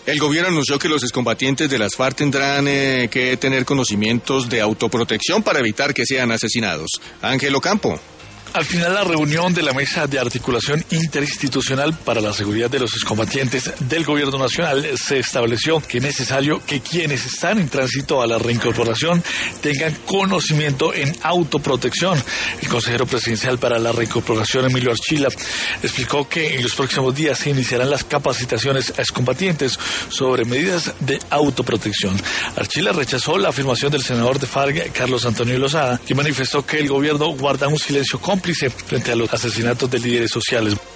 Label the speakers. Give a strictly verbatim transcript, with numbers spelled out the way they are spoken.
Speaker 1: El gobierno anunció que los excombatientes de las FARC tendrán eh, que tener conocimientos de autoprotección para evitar que sean asesinados. Ángel Ocampo.
Speaker 2: Al final, la reunión de la Mesa de Articulación Interinstitucional para la Seguridad de los Excombatientes del Gobierno Nacional se estableció que es necesario que quienes están en tránsito a la reincorporación tengan conocimiento en autoprotección. El consejero presidencial para la reincorporación, Emilio Archila, explicó que en los próximos días se iniciarán las capacitaciones a excombatientes sobre medidas de autoprotección. Archila rechazó la afirmación del senador de FARC, Carlos Antonio Lozada, que manifestó que el gobierno guarda un silencio cómplice frente a los asesinatos de líderes sociales.